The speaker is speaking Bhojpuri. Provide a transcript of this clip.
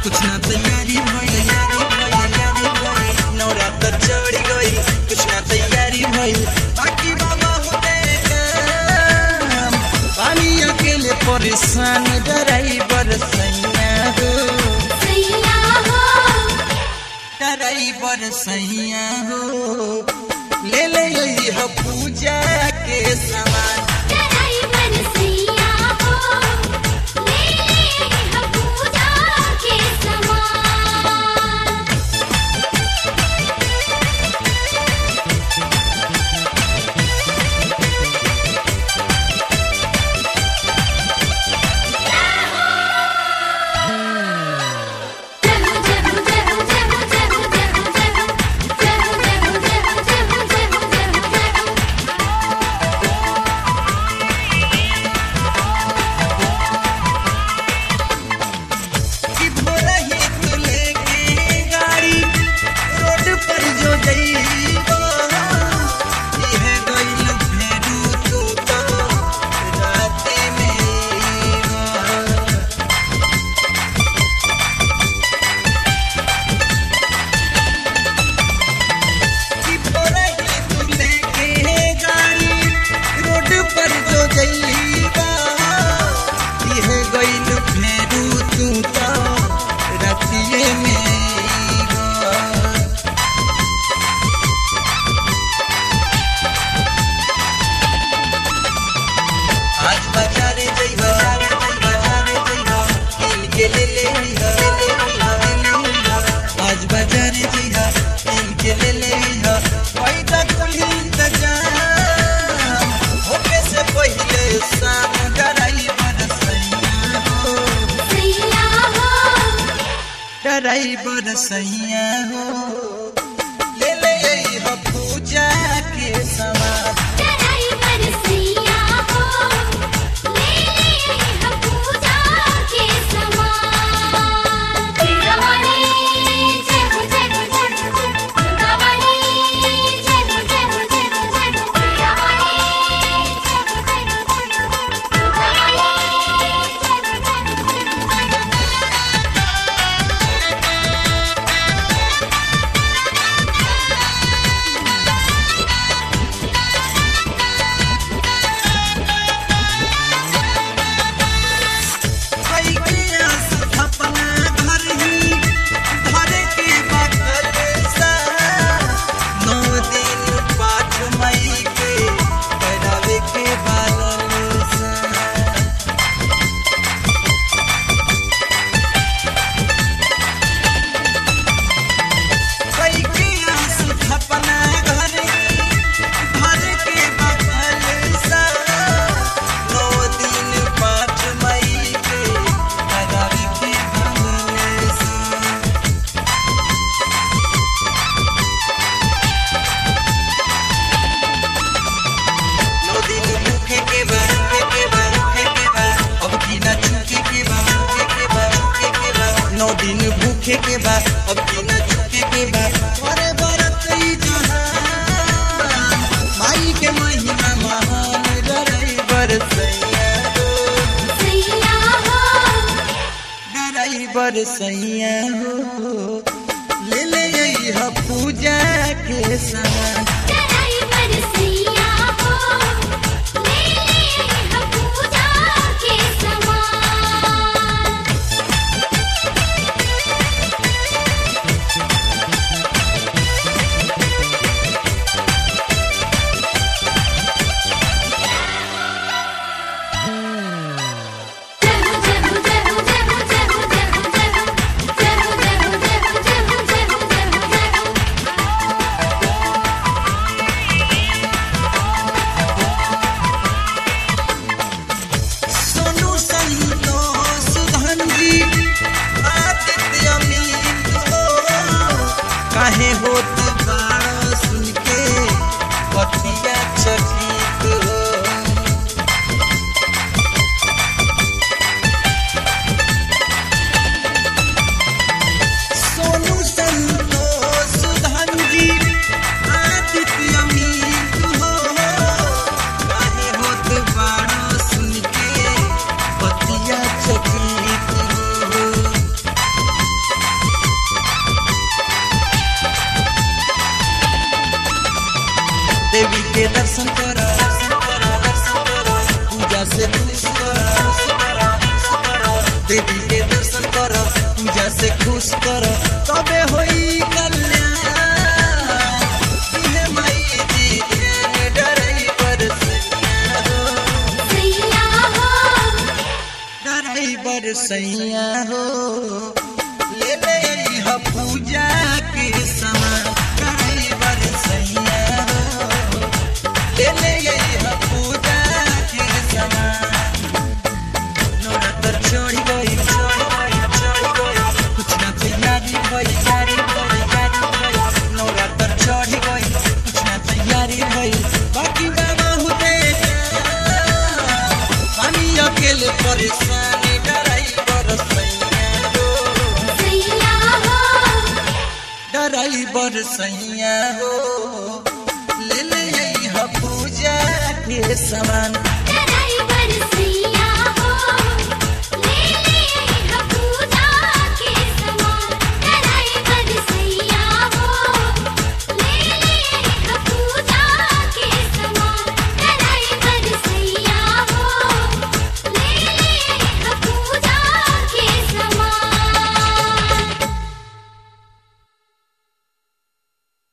कुछ ना तैयारी भइल नवरात्र चढ़ गई कुछ ना तैयारी भइल बाकी बाबा होते काम पानी अकेले परेशान ड्राइवर सैया हो ड्राइवर सैया हो ले ले यही पूजा के सामान ड्राइवर सैया हो ले ले यही पूजा के सामान ड्राइवर सैया हो ले ले यही पूजा के सामान तिरवानी जय हो जय हो जय हो दुर्गावानी जय हो जय हो जय हो जय हो तिरवानी जय हो जय हो जय हो दुर्गावानी भूखे के बाद अब बिना झुके के बाद अरे बरत जहान माई के महिमा महान ड्राइवर सैया हो ड्राइवर सैया हो ले ले यही पूजा के सामान ड्राइवर सैया हो ले ले यही पूजा के सामान से खुश कर तबे होई कल्याण हे माई जी ध्यान ड्राइवर सैया हो ड्राइवर सैया हो ले ले ह पूजा के सामान ड्राइवर सैया हो ले ले ह पूजा के सामान नवरात्र चढ़ी गई कुछ ना तैयारी भई नवरात्र चढ़ी गई कुछ ना तैयारी भई बाकी बाबा होते पानी अकेले परेशानी ड्राइवर सैया हो ले ले ह पूजा के सामान